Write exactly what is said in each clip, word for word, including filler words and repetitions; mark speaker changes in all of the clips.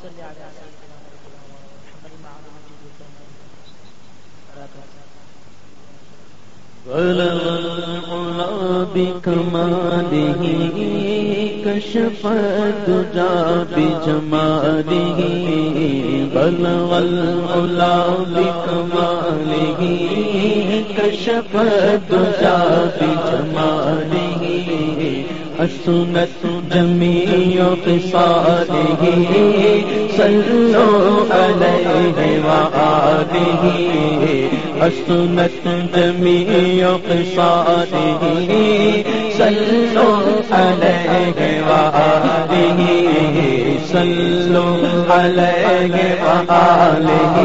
Speaker 1: بلغ العلا بكماله كشف الدجى بجماله بلغ العلا بكماله كشف الدجى بجماله حسنت جميع خصاله صلوا عليه وآله حسنت جميع خصاله صلوا عليه وآله صلوا عليه وآله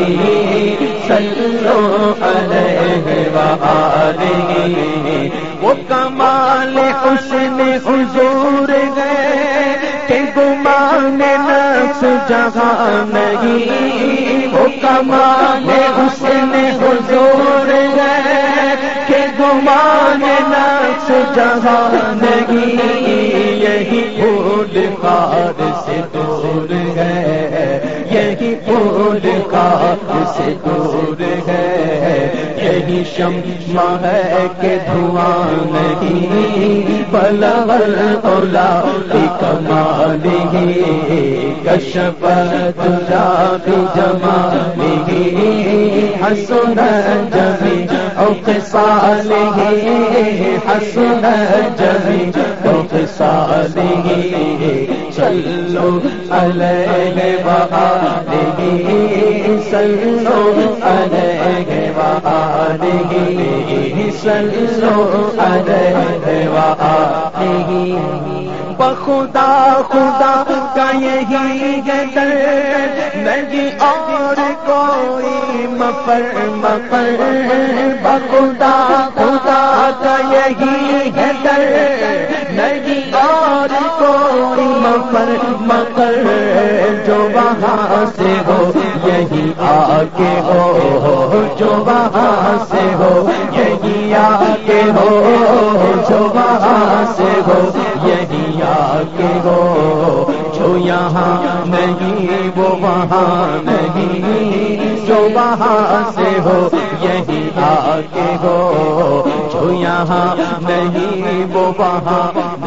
Speaker 1: صلوا عليه وآله وہ کمال حسن حضور ہے کہ گمان نفس جہاں نہیں وہ کمال حسن حضور ہے کہ گمان نفس جہاں نہیں یہی پھول خار سے دور ہے یہی پھول خار سے دور ہے یہی شمع ہے کہ دھواں نہیں بلغ العلا بکمالہ کشف الدجى بجمالہ حسن جمیع خصالہ حسن جمیع خصالہ صلوا علیہ وآلہ صلوا علیہ وآلہ صلوا علیہ وآلہ بخدا خدا کا یہی ہے در نہیں اور کوئی مفر مفر بخدا خدا کا یہی ہے در نہیں اور کوئی مفر مفر جو وہاں سے ہو یہی آ کے ہو جو وہاں سے ہو یہی آ کے ہو جو وہاں سے ہو یہی آ کے ہو جو یہاں نہیں وہ وہاں نہیں جو وہاں سے ہو یہی آ کے ہو جو یہاں نہیں وہ وہاں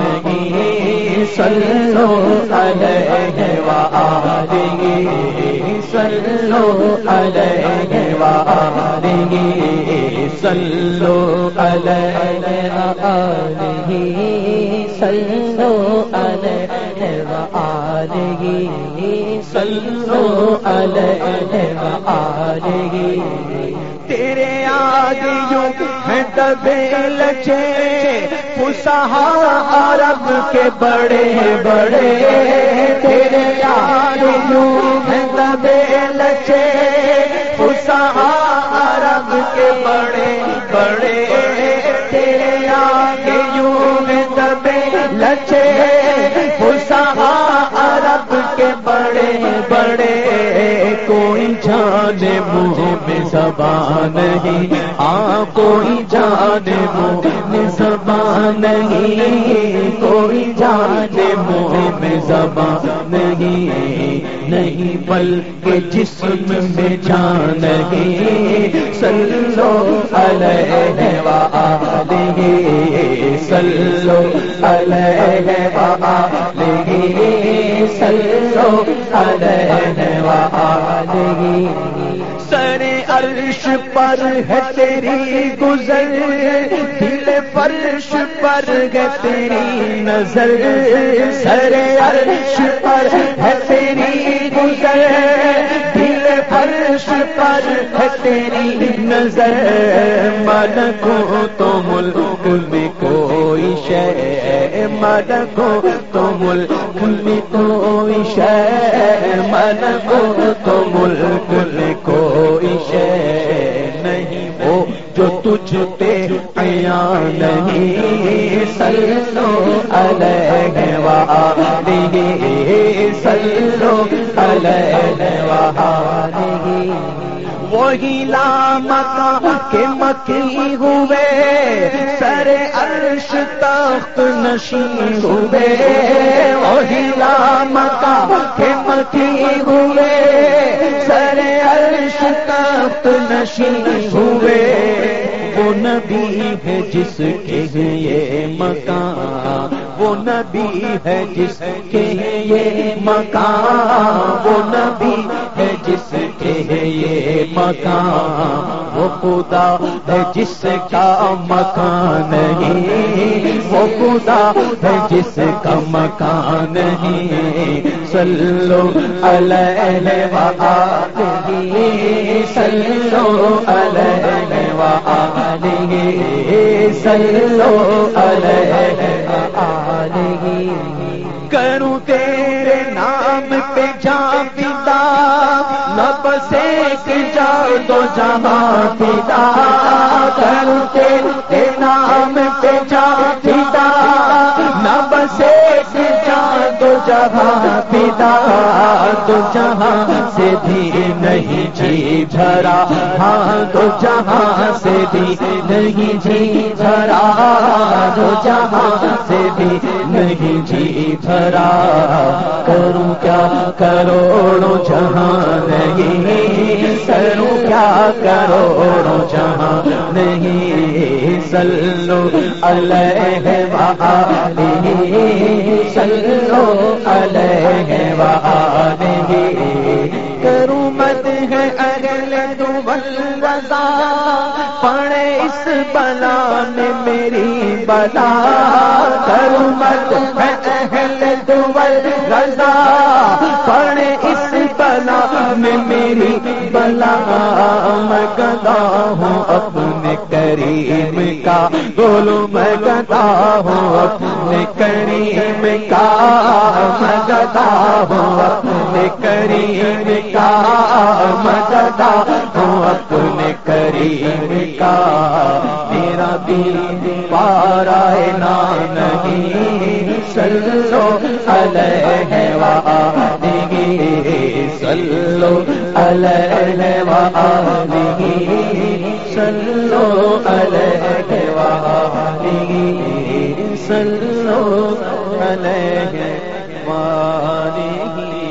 Speaker 1: نہیں صلوا علیہ وآلہ صلوا علیہ وآلہ صلوا علیہ وآلہ صلوا علیہ وآلہ صلوا علیہ وآلہ تیرے آگے یوں ہے دبے لچے فصحاء عرب کے بڑے بڑے تیرے آگے یوں ہے دبے لچے فصحاء عرب کے بڑے بڑے تیرے آگے یوں ہے دبے لچے فصحاء عرب کے بڑے بڑے کوئی جانے منہ میں زبان نہیں ہاں کوئی جانے منہ میں زبان نہیں کوئی جانے منہ میں زبان نہیں نہیں بلکہ جسم میں جان نہیں صلوا علیہ وآلہ صلوا علیہ وآلہ صلوا علیہ وآلہ سر عرش پر ہے تیری گزر دل فرش پر ہے تیری نظر سر عرش پر ہے تیری گزر دل فرش پر ہے تیری نظر ملکوں تو ملک میں کوئی شے ملکوں تو ملک میں کوئی شے ملکوں تو ملک میں کوئی شے نہیں وہ جو تجھ پہ عیاں نہیں صلوا علیہ وآلہ صلوا علیہ وآلہ وہ وہی لامکان کے مکی ہوئے، سر عرش تخت نشین ہوئے، وہی لامکان کے مکی ہوئے، سر عرش تخت نشین ہوئے۔ وہ نبی ہے جس کے یہ مکان، وہ نبی ہے جس کے یہ مکان، وہ نبی ہے جس کے یہ مکان، وہ خدا ہے جس کا مکان نہیں، وہ خدا ہے جس کا مکان نہیں۔ صلو علیہ وآلہ، صلو علیہ وآلہ، صلو علیہ وآلہ۔ کروں تیرے نام پہ جان فدا، لب سے کہ جاؤ دو جہاں فدا، کروں تیرے نام پہ جان فدا، لب سے کہ جاؤ دو جہاں فدا، دو جہاں سے بھی نہیں جی بھرا، ہاں دو جہاں سے بھی نہیں جی بھرا، دو جہاں سے بھی نہیں جی بھرا۔ کروں کیا کروڑوں جہاں نہیں، کروں کیا کروڑوں جہاں نہیں۔ صلو علیہ وآلہ، صلو علیہ وآلہ۔ کروں مدح اہل دول رضا، پڑے اس بلا میں میری بلا، کروں مدح اہل دول رضا، پڑے اس بلا میں میری بلا۔ میں گدا ہوں اپنے کریم کا، بولو میں گدا ہوں اپنے کریم کا، میں گدا ہوں اپنے کریم کا، میں گدا ہوں اپنے کریم کا۔ میرا دل پارا نا نہیں، صلو علیہ وآلہ، صلو علیہ وآلہ، صلو علیہ وآلہ، صلو علیہ وآلہ۔